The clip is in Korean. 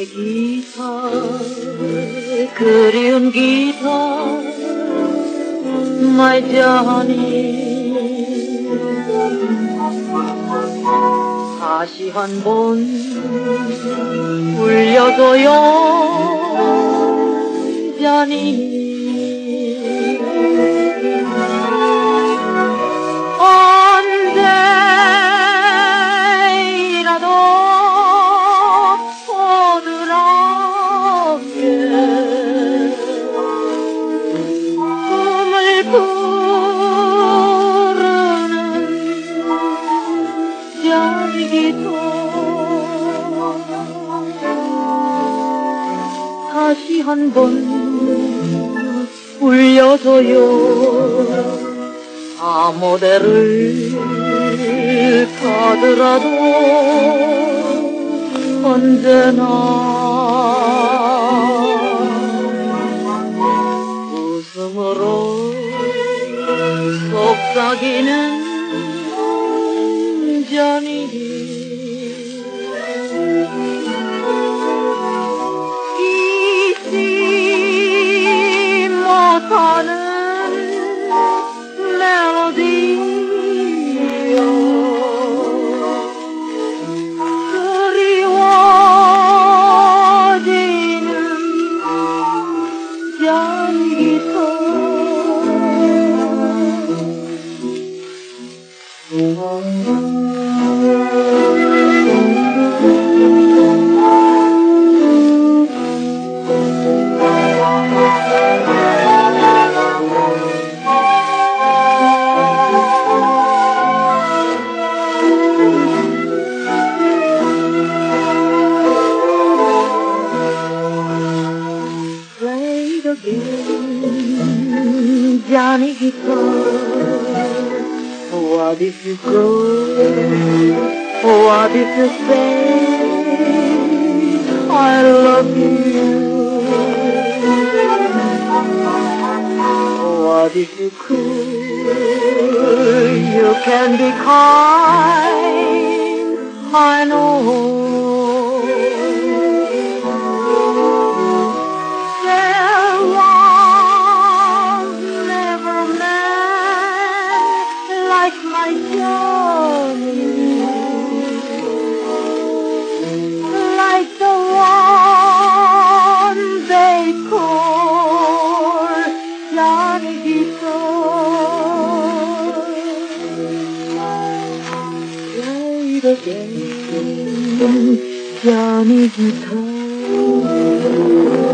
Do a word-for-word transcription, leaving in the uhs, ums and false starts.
기타 그리운 기타 My Johnny 다시 한번 울려줘요 Johnny 언제라도 오늘 함께 꿈을 부르는 자기도 다시 한번 울려줘요 아무데를 가더라도 언제나 웃음으로 속삭이는 잔이 잊지 못하는 멜로디요 그리워지는 잔기도 Johnny guitar, what if you go? What if you say I love you? What if you could? You can be kind, I know. My Johnny, like the one they call Johnny Guitar. Play it again, Johnny Guitar.